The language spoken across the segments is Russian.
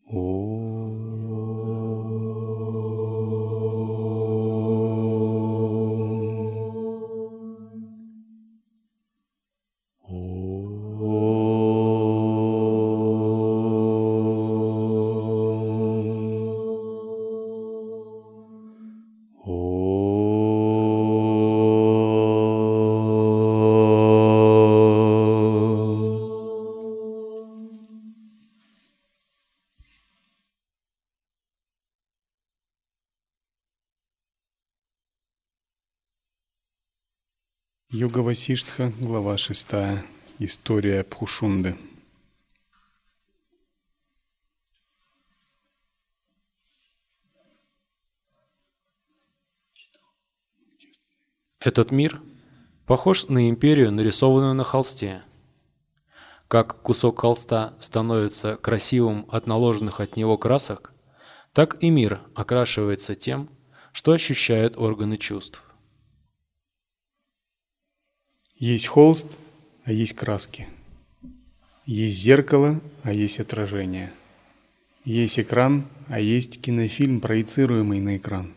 Йога Васиштха, глава 6. История Пхушунды. Этот мир похож на империю, нарисованную на холсте. Как кусок холста становится красивым от наложенных от него красок, так и мир окрашивается тем, что ощущают органы чувств. Есть холст, а есть краски. Есть зеркало, а есть отражение. Есть экран, а есть кинофильм, проецируемый на экран.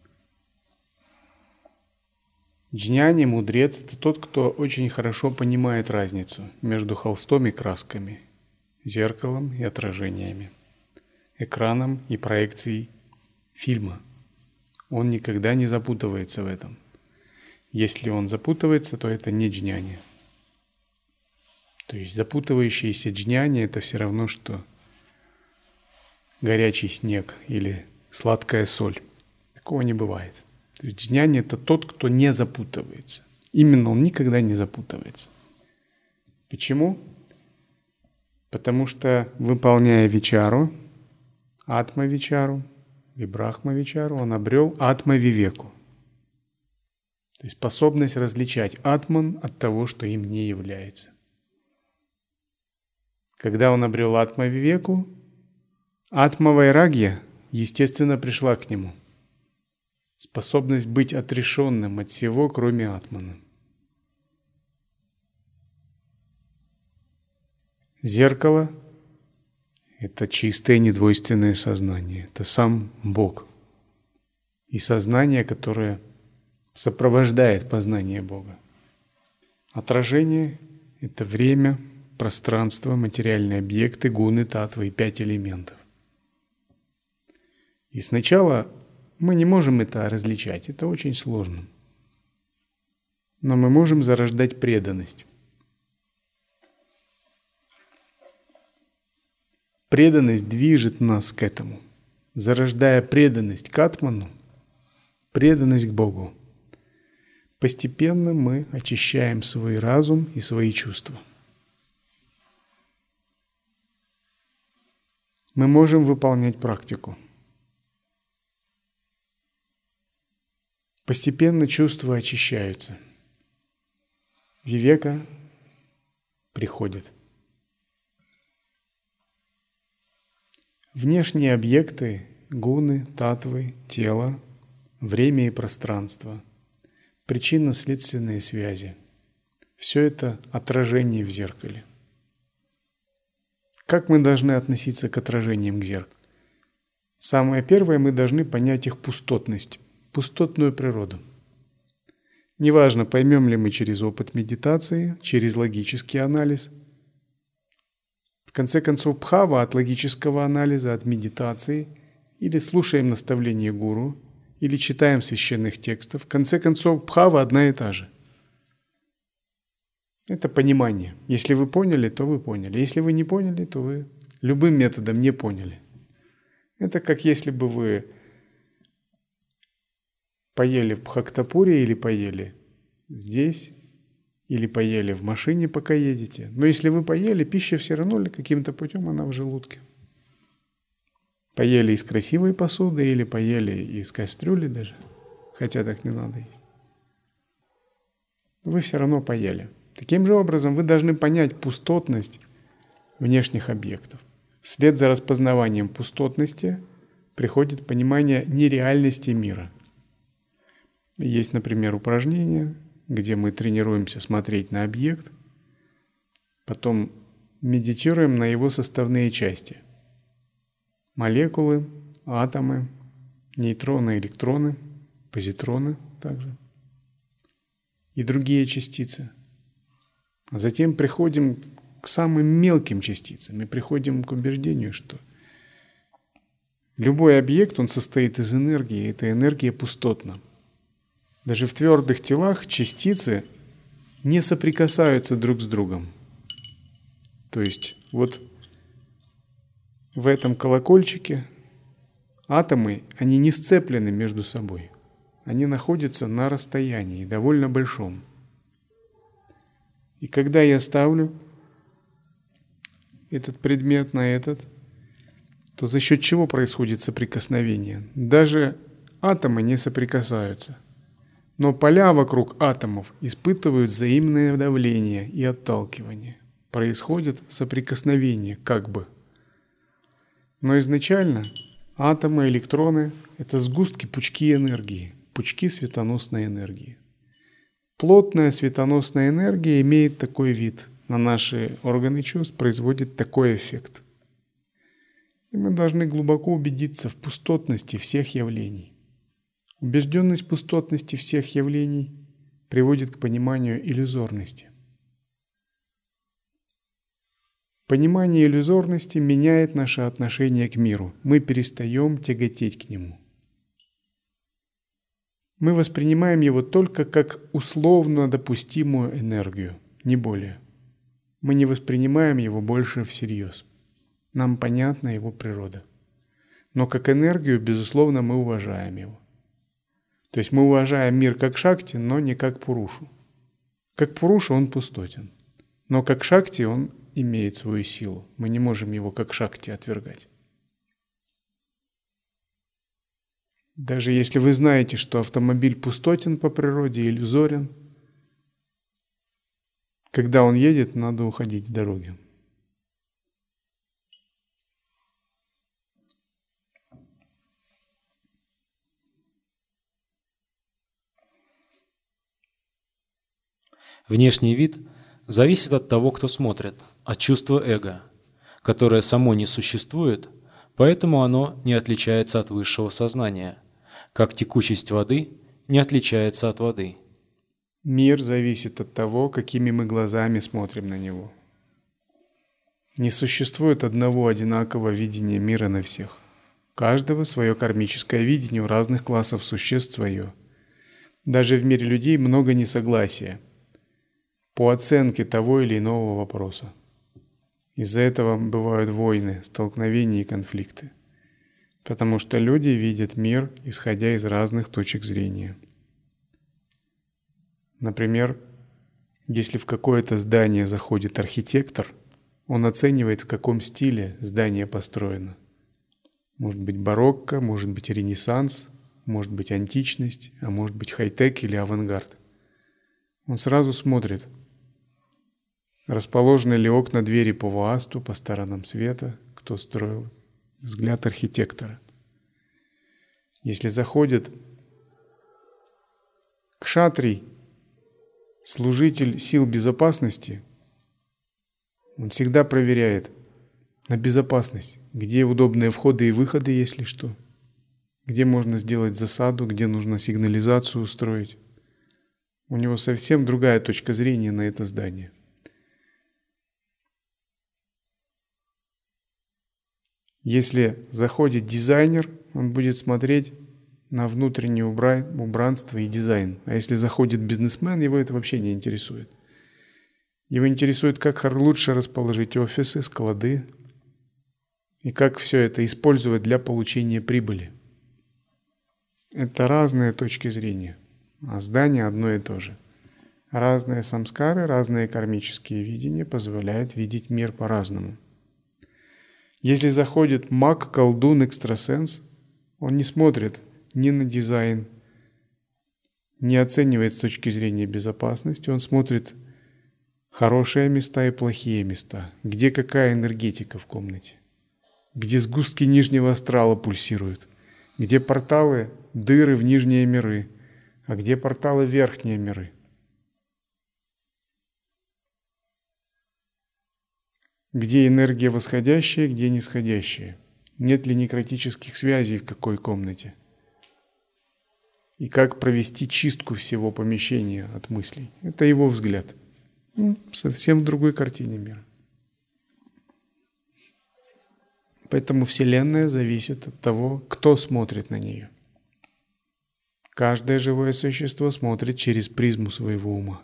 Джняни, мудрец – это тот, кто очень хорошо понимает разницу между холстом и красками, зеркалом и отражениями, экраном и проекцией фильма. Он никогда не запутывается в этом. Если он запутывается, то это не джняни. То есть запутывающиеся джняни – это все равно, что горячий снег или сладкая соль. Такого не бывает. То есть джняни – это тот, кто не запутывается. Именно он никогда не запутывается. Почему? Потому что, выполняя вичару, атма-вичару и брахма-вичару, он обрел атма-вивеку. То есть способность различать атман от того, что им не является. Когда он обрел атма-вивеку, атма-вайрагья, естественно, пришла к нему. Способность быть отрешенным от всего, кроме атмана. Зеркало – это чистое недвойственное сознание. Это сам Бог. И сознание, которое сопровождает познание Бога. Отражение – это время, пространство, материальные объекты, гуны, татвы и 5 элементов. И сначала мы не можем это различать, это очень сложно. Но мы можем зарождать преданность. Преданность движет нас к этому. Зарождая преданность к атману, преданность к Богу, постепенно мы очищаем свой разум и свои чувства. Мы можем выполнять практику. Постепенно чувства очищаются. Вивека приходит. Внешние объекты, гуны, татвы, тело, время и пространство, причинно-следственные связи. Все это отражение в зеркале. Как мы должны относиться к отражениям к зеркалу? Самое первое, мы должны понять их пустотность, пустотную природу. Неважно, поймем ли мы через опыт медитации, через логический анализ. В конце концов, бхава от логического анализа, от медитации, или слушаем наставления гуру, или читаем священных текстов. В конце концов, бхава одна и та же. Это понимание. Если вы поняли, то вы поняли. Если вы не поняли, то вы любым методом не поняли. Это как если бы вы поели в Бхактапуре или поели здесь, или поели в машине, пока едете. Но если вы поели, пища все равно каким-то путем она в желудке. Поели из красивой посуды или поели из кастрюли даже, хотя так не надо есть. Вы все равно поели. Таким же образом вы должны понять пустотность внешних объектов. Вслед за распознаванием пустотности приходит понимание нереальности мира. Есть, например, упражнение, где мы тренируемся смотреть на объект, потом медитируем на его составные части. молекулы, атомы, нейтроны, электроны, позитроны также и другие частицы. А затем приходим к самым мелким частицам и приходим к убеждению, что любой объект, он состоит из энергии, и эта энергия пустотна. Даже в твердых телах частицы не соприкасаются друг с другом. То есть вот в этом колокольчике атомы, они не сцеплены между собой. Они находятся на расстоянии, довольно большом. И когда я ставлю этот предмет на этот, то за счет чего происходит соприкосновение? Даже атомы не соприкасаются. Но поля вокруг атомов испытывают взаимное давление и отталкивание. Происходит соприкосновение как бы. Но изначально атомы, электроны – это сгустки, пучки энергии, пучки светоносной энергии. Плотная светоносная энергия имеет такой вид. На наши органы чувств производит такой эффект. И мы должны глубоко убедиться в пустотности всех явлений. Убежденность в пустотности всех явлений приводит к пониманию иллюзорности. Понимание иллюзорности меняет наше отношение к миру. Мы перестаем тяготеть к нему. Мы воспринимаем его только как условно допустимую энергию, не более. Мы не воспринимаем его больше всерьез. Нам понятна его природа. Но как энергию, безусловно, мы уважаем его. То есть мы уважаем мир как Шакти, но не как Пурушу. Как Пуруша он пустотен. Но как Шакти он имеет свою силу. Мы не можем его как Шакти отвергать. Даже если вы знаете, что автомобиль пустотен по природе, иллюзорен, когда он едет, надо уходить с дороги. Внешний вид зависит от того, кто смотрит, от чувства эго, которое само не существует, поэтому оно не отличается от высшего сознания, как текучесть воды не отличается от воды. Мир зависит от того, какими мы глазами смотрим на него. Не существует одного одинакового видения мира на всех. У каждого свое кармическое видение, у разных классов существ свое. Даже в мире людей много несогласия по оценке того или иного вопроса. Из-за этого бывают войны, столкновения и конфликты. Потому что люди видят мир, исходя из разных точек зрения. Например, если в какое-то здание заходит архитектор, он оценивает, в каком стиле здание построено. Может быть барокко, может быть ренессанс, может быть античность, а может быть хай-тек или авангард. Он сразу смотрит, расположены ли окна, двери по ваасту, по сторонам света, кто строил. Взгляд архитектора. Если заходит кшатрий, служитель сил безопасности, он всегда проверяет на безопасность, где удобные входы и выходы, если что, где можно сделать засаду, где нужно сигнализацию устроить. У него совсем другая точка зрения на это здание. Если заходит дизайнер, он будет смотреть на внутреннее убранство и дизайн. А если заходит бизнесмен, его это вообще не интересует. Его интересует, как лучше расположить офисы, склады и как все это использовать для получения прибыли. Это разные точки зрения, а здание одно и то же. Разные самскары, разные кармические видения позволяют видеть мир по-разному. Если заходит маг, колдун, экстрасенс, он не смотрит ни на дизайн, не оценивает с точки зрения безопасности, он смотрит хорошие места и плохие места, где какая энергетика в комнате, где сгустки нижнего астрала пульсируют, где порталы, дыры в нижние миры, а где порталы в верхние миры. Где энергия восходящая, где нисходящая. нет ли некротических связей в какой комнате, и как провести чистку всего помещения от мыслей. Это его взгляд. Совсем в другой картине мира. Поэтому Вселенная зависит от того, кто смотрит на нее. Каждое живое существо смотрит через призму своего ума.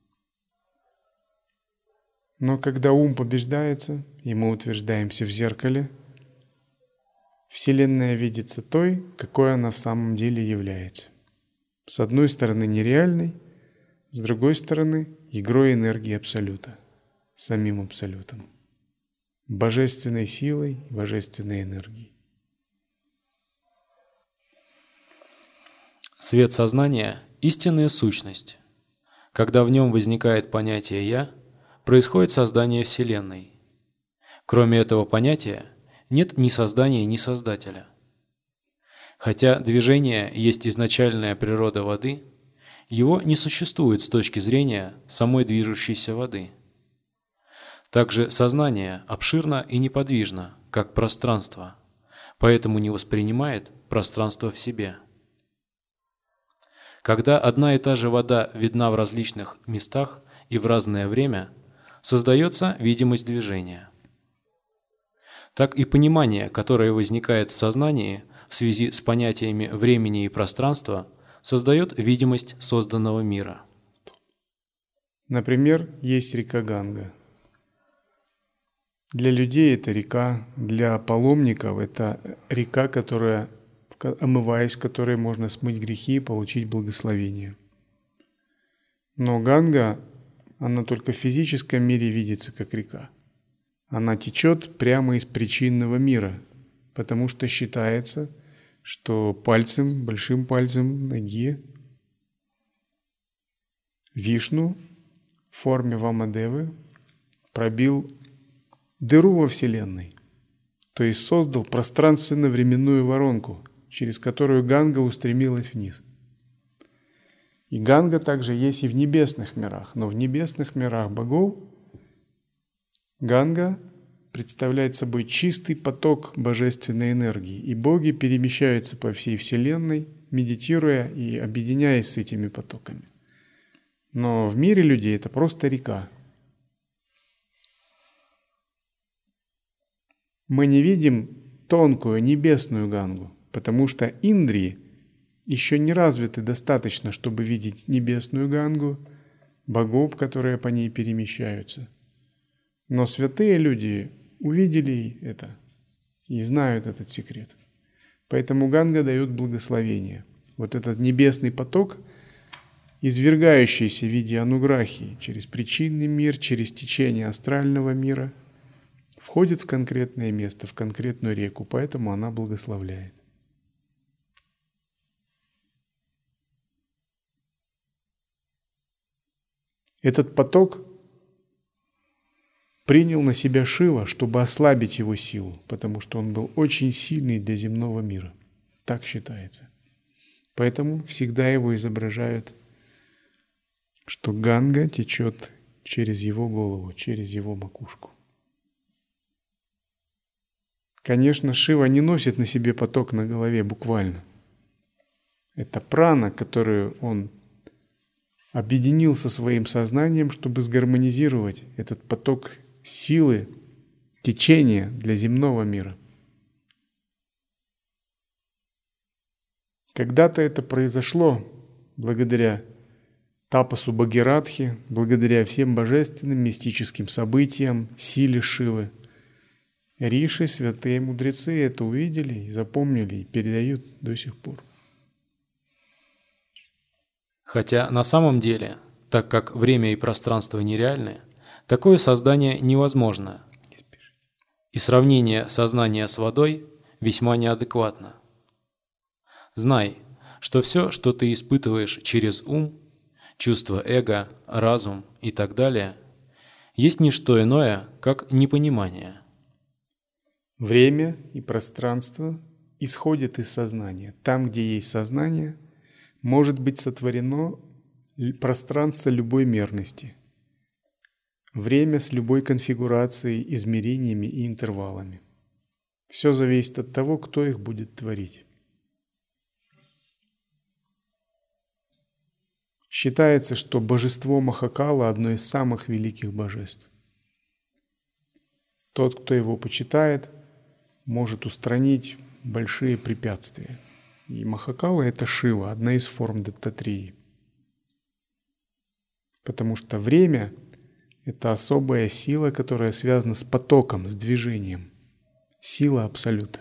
Но когда ум побеждается, и мы утверждаемся в зеркале, Вселенная видится той, какой она в самом деле является. С одной стороны нереальной, с другой стороны игрой энергии Абсолюта, самим Абсолютом, божественной силой, божественной энергией. Свет сознания – истинная сущность. Когда в нем возникает понятие «я», происходит создание Вселенной. Кроме этого понятия, нет ни создания, ни создателя. Хотя движение есть изначальная природа воды, его не существует с точки зрения самой движущейся воды. Также сознание обширно и неподвижно, как пространство, поэтому не воспринимает пространство в себе. Когда одна и та же вода видна в различных местах и в разное время, создается видимость движения. Так и понимание, которое возникает в сознании в связи с понятиями времени и пространства, создает видимость созданного мира. Например, есть река Ганга. Для людей это река, для паломников это река, которая, омываясь в которой можно смыть грехи и получить благословение. Но Ганга, она только в физическом мире видится как река. Она течет прямо из причинного мира, потому что считается, что пальцем, большим пальцем ноги Вишну в форме Вамадевы пробил дыру во Вселенной, то есть создал пространственно-временную воронку, через которую Ганга устремилась вниз. И Ганга также есть и в небесных мирах, но в небесных мирах богов Ганга представляет собой чистый поток божественной энергии, и боги перемещаются по всей Вселенной, медитируя и объединяясь с этими потоками. Но в мире людей это просто река. Мы не видим тонкую небесную Гангу, потому что индрии еще не развиты достаточно, чтобы видеть небесную Гангу, богов, которые по ней перемещаются. Но святые люди увидели это и знают этот секрет. Поэтому Ганга дает благословение. Вот этот небесный поток, извергающийся в виде ануграхи через причинный мир, через течение астрального мира, входит в конкретное место, в конкретную реку, поэтому она благословляет. Этот поток принял на себя Шива, чтобы ослабить его силу, потому что он был очень сильный для земного мира. Так считается. Поэтому всегда его изображают, что Ганга течет через его голову, через его макушку. Конечно, Шива не носит на себе поток на голове буквально. Это прана, которую он объединил со своим сознанием, чтобы сгармонизировать этот поток силы, течения для земного мира. Когда-то это произошло благодаря тапасу Бхагиратхи, благодаря всем божественным мистическим событиям, силе Шивы. Риши, святые мудрецы это увидели и запомнили, и передают до сих пор. Хотя на самом деле, так как время и пространство нереальны, такое создание невозможно, и сравнение сознания с водой весьма неадекватно. Знай, что все, что ты испытываешь через ум, чувство эго, разум и так далее, есть не что иное, как непонимание. Время и пространство исходят из сознания. Там, где есть сознание, может быть сотворено пространство любой мерности. Время с любой конфигурацией, измерениями и интервалами. Все зависит от того, кто их будет творить. Считается, что божество Махакала – одно из самых великих божеств. Тот, кто его почитает, может устранить большие препятствия. И Махакала – это Шива, одна из форм Даттатрии. Потому что время – это особая сила, которая связана с потоком, с движением. Сила Абсолюта.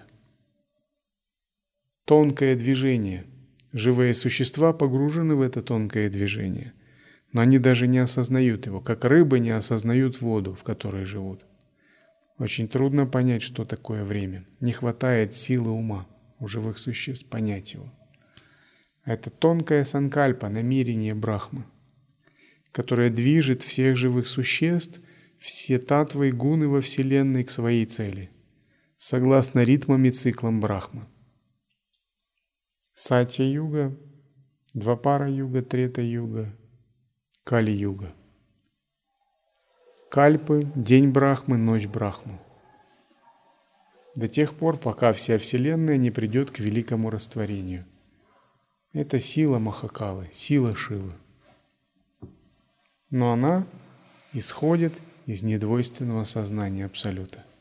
Тонкое движение. Живые существа погружены в это тонкое движение, но они даже не осознают его, как рыбы не осознают воду, в которой живут. Очень трудно понять, что такое время. Не хватает силы ума у живых существ понять его. Это тонкая санкальпа, намерение Брахмы, которое движет всех живых существ, все татвы и гуны во Вселенной к своей цели, согласно ритмам и циклам Брахмы. Сатья-юга, Двапара-юга, Трета-юга, Кали-юга. Кальпы – день Брахмы, ночь Брахмы. До тех пор, пока вся Вселенная не придет к великому растворению. Это сила Махакалы, сила Шивы. Но она исходит из недвойственного сознания Абсолюта.